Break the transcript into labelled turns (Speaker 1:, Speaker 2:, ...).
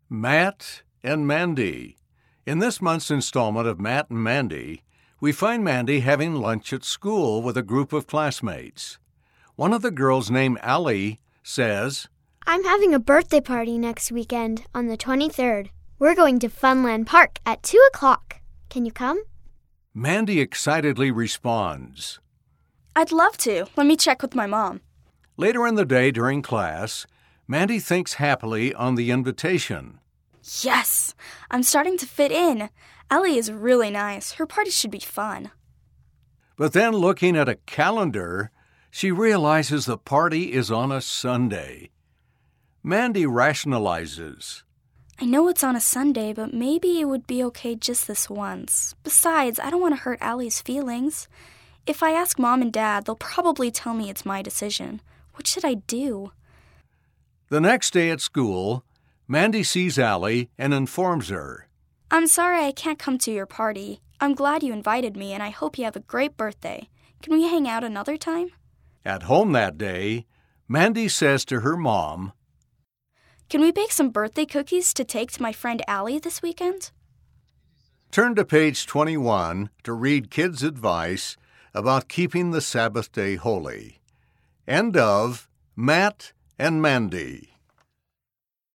Speaker 1: Matt and Mandy. In this month's installment of Matt and Mandy, we find Mandy having lunch at school with a group of classmates. One of the girls named Allie says,
Speaker 2: I'm having a birthday party next weekend on the 23rd. We're going to Funland Park at 2 o'clock. Can you come?
Speaker 1: Mandy excitedly responds.
Speaker 3: I'd love to. Let me check with my mom.
Speaker 1: Later in the day during class, Mandy thinks happily on the invitation.
Speaker 3: Yes! I'm starting to fit in. Ellie is really nice. Her party should be fun.
Speaker 1: But then looking at a calendar, she realizes the party is on a Sunday. Mandy rationalizes.
Speaker 3: I know it's on a Sunday, but maybe it would be okay just this once. Besides, I don't want to hurt Allie's feelings. If I ask Mom and Dad, they'll probably tell me it's my decision. What should I do?
Speaker 1: The next day at school, Mandy sees Allie and informs her.
Speaker 3: I'm sorry I can't come to your party. I'm glad you invited me, and I hope you have a great birthday. Can we hang out another time?
Speaker 1: At home that day, Mandy says to her mom,
Speaker 3: Can we bake some birthday cookies to take to my friend Allie this weekend?
Speaker 1: Turn to page 21 to read Kids' Advice about keeping the Sabbath day holy. End of Matt and Mandy.